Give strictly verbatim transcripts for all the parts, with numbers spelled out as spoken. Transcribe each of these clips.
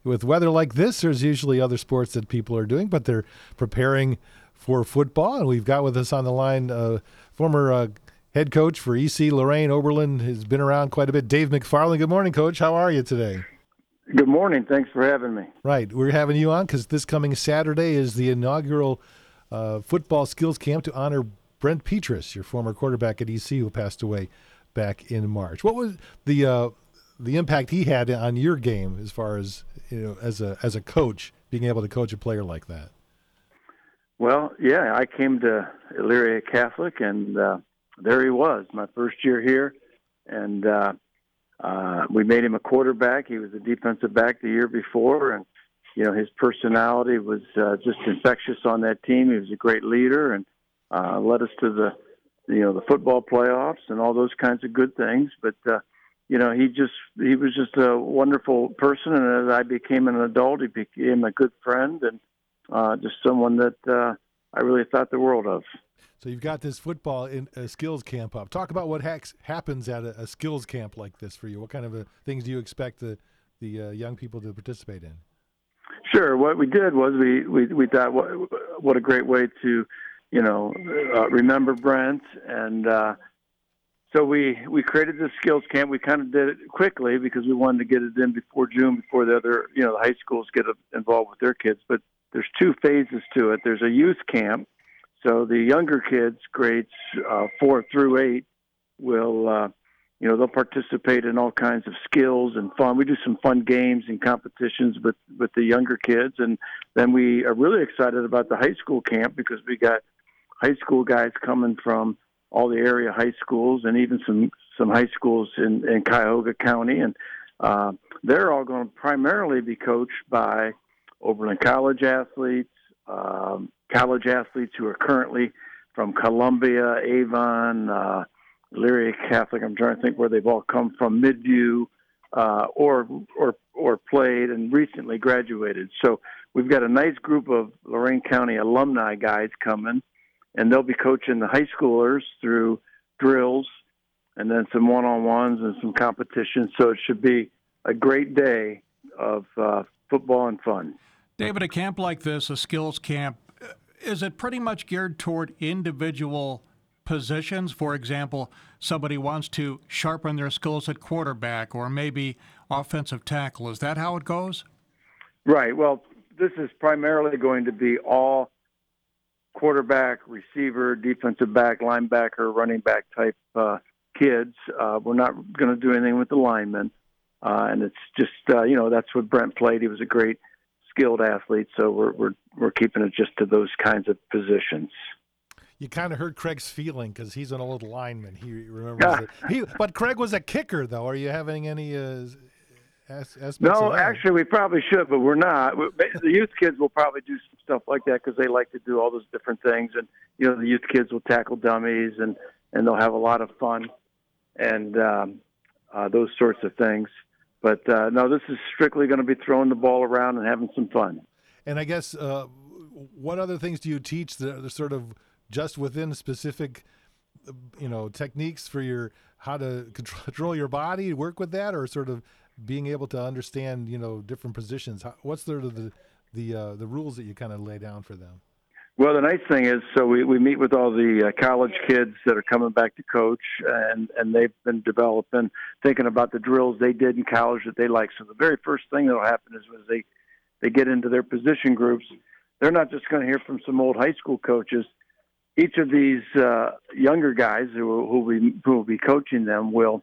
with weather like this, there's usually other sports that people are doing, but they're preparing for football. And we've got with us on the line uh, former uh, head coach for E C Lorain Oberlin, has been around quite a bit, Dave McFarland. Good morning, Coach. How are you today? Good morning. Thanks for having me. Right. We're having you on because this coming Saturday is the inaugural uh, football skills camp to honor Brent Petras, your former quarterback at E C who passed away back in March. What was the uh, the impact he had on your game as far as, you know, as a as a coach, being able to coach a player like that? Well, yeah, I came to Elyria Catholic, and uh, there he was, my first year here, and uh, uh, we made him a quarterback. He was a defensive back the year before, and you know his personality was uh, just infectious on that team. He was a great leader, and uh, led us to the you know the football playoffs and all those kinds of good things. But uh, you know he just he was just a wonderful person, and as I became an adult, he became a good friend and uh, just someone that uh, I really thought the world of. So you've got this football in a skills camp up. Talk about what hacks, happens at a, a skills camp like this for you. What kind of uh things do you expect the the uh, young people to participate in? Sure. What we did was we we, we thought what what a great way to you know uh, remember Brent, and uh, so we we created this skills camp. We kind of did it quickly because we wanted to get it in before June, before the other you know the high schools get involved with their kids. But there's two phases to it. There's a youth camp. So the younger kids, grades uh, four through eight, will, uh, you know, they'll participate in all kinds of skills and fun. We do some fun games and competitions with, with the younger kids. And then we are really excited about the high school camp because we got high school guys coming from all the area high schools and even some, some high schools in, in Cuyahoga County. And uh, they're all going to primarily be coached by Oberlin College athletes, um, college athletes who are currently from Columbia, Avon, uh, Elyria Catholic. I'm trying to think where they've all come from, Midview, uh, or or or played and recently graduated. So we've got a nice group of Lorain County alumni guys coming, and they'll be coaching the high schoolers through drills and then some one-on-ones and some competitions. So it should be a great day of uh, football and fun. David, a camp like this, a skills camp, is it pretty much geared toward individual positions? For example, somebody wants to sharpen their skills at quarterback or maybe offensive tackle. Is that how it goes? Right. Well, this is primarily going to be all quarterback, receiver, defensive back, linebacker, running back type uh, kids. Uh, we're not going to do anything with the linemen. Uh, and it's just, uh, you know, that's what Brent played. He was a great skilled athlete, so we're we're we're keeping it just to those kinds of positions. You kind of hurt Craig's feeling because he's an old lineman. He remembers it. He, but Craig was a kicker, though. Are you having any uh, as, aspects No, of that? actually, we probably should, but we're not. We, the youth kids will probably do some stuff like that because they like to do all those different things. And you know, the youth kids will tackle dummies, and and they'll have a lot of fun and um, uh, those sorts of things. But, uh, no, this is strictly going to be throwing the ball around and having some fun. And I guess uh, what other things do you teach that are sort of just within specific, you know, techniques for your how to control your body, work with that, or sort of being able to understand, you know, different positions? How, what's sort of the the, uh, the rules that you kind of lay down for them? Well, the nice thing is, so we, we meet with all the uh, college kids that are coming back to coach, and, and they've been developing, thinking about the drills they did in college that they like. So the very first thing that will happen is when they, they get into their position groups, they're not just going to hear from some old high school coaches. Each of these uh, younger guys who, who, will be, who will be coaching them will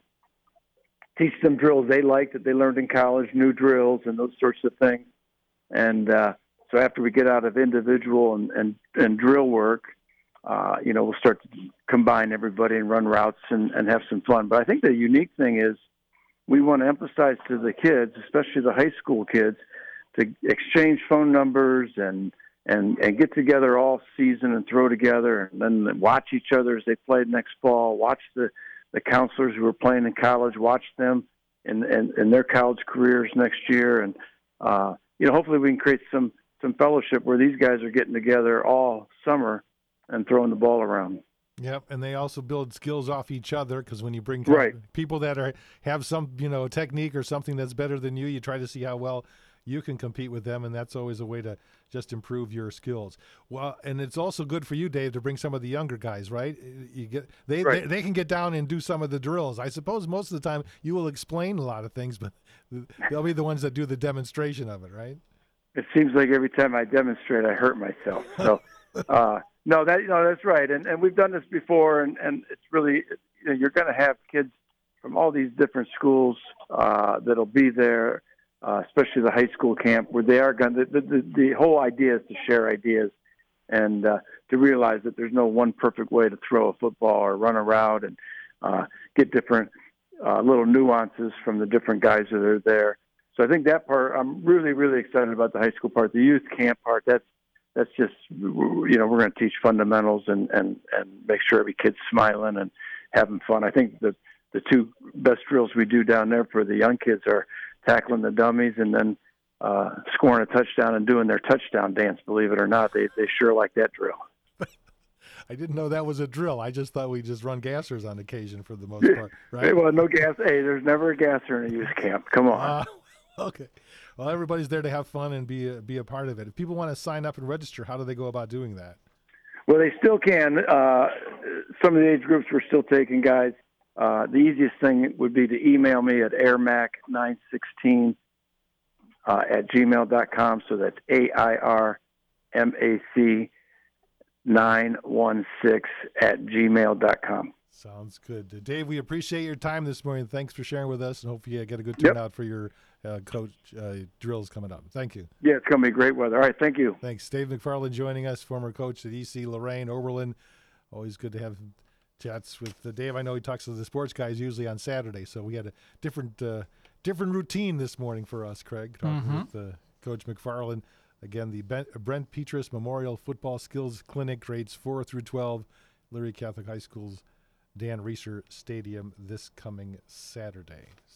teach them drills they like that they learned in college, new drills and those sorts of things. And uh, so after we get out of individual and, and, and drill work, uh, you know, we'll start to combine everybody and run routes and, and have some fun. But I think the unique thing is we want to emphasize to the kids, especially the high school kids, to exchange phone numbers and, and, and get together all season and throw together and then watch each other as they play next fall, watch the, the counselors who are playing in college, watch them in, in, in their college careers next year. And, uh, you know, hopefully we can create some, some fellowship where these guys are getting together all summer and throwing the ball around. Yep, and they also build skills off each other because when you bring right. people that are have some, you know, technique or something that's better than you, you try to see how well you can compete with them, and that's always a way to just improve your skills. Well, and it's also good for you, Dave, to bring some of the younger guys, right? You get they, Right. they they can get down and do some of the drills. I suppose most of the time you will explain a lot of things, but they'll be the ones that do the demonstration of it, right? It seems like every time I demonstrate, I hurt myself. So, uh, no, that no, that's right. And and we've done this before, and, and it's really, you know, you're going to have kids from all these different schools uh, that'll be there, uh, especially the high school camp, where they are going. The, the the whole idea is to share ideas and uh, to realize that there's no one perfect way to throw a football or run a route, and uh, get different uh, little nuances from the different guys that are there. So I think that part, I'm really, really excited about the high school part. The youth camp part, that's that's just, you know, we're going to teach fundamentals and, and, and make sure every kid's smiling and having fun. I think the the two best drills we do down there for the young kids are tackling the dummies and then uh, scoring a touchdown and doing their touchdown dance. Believe it or not, they they sure like that drill. I didn't know that was a drill. I just thought we just run gassers on occasion for the most part, right? Hey, well, no gas. Hey, there's never a gasser in a youth camp. Come on. Uh, okay. Well, everybody's there to have fun and be a, be a part of it. If people want to sign up and register, how do they go about doing that? Well, they still can. Uh, some of the age groups we're still taking, guys. Uh, the easiest thing would be to email me at airmac nine sixteen uh, at gmail dot com. So that's A I R M A C nine one six at gmail dot com. Sounds good. Uh, Dave, we appreciate your time this morning. Thanks for sharing with us, and hope you get a good Yep. turnout for your uh, coach uh, drills coming up. Thank you. Yeah, it's going to be great weather. All right, thank you. Thanks. Dave McFarland joining us, former coach at E C Lorraine, Oberlin. Always good to have chats with uh, Dave. I know he talks to the sports guys usually on Saturday, so we had a different uh, different routine this morning for us, Craig, talking Mhm. with uh, Coach McFarland. Again, the Ben- Brent Petrus Memorial Football Skills Clinic, grades four through twelve, Leary Catholic High School's Dan Reeser Stadium this coming Saturday.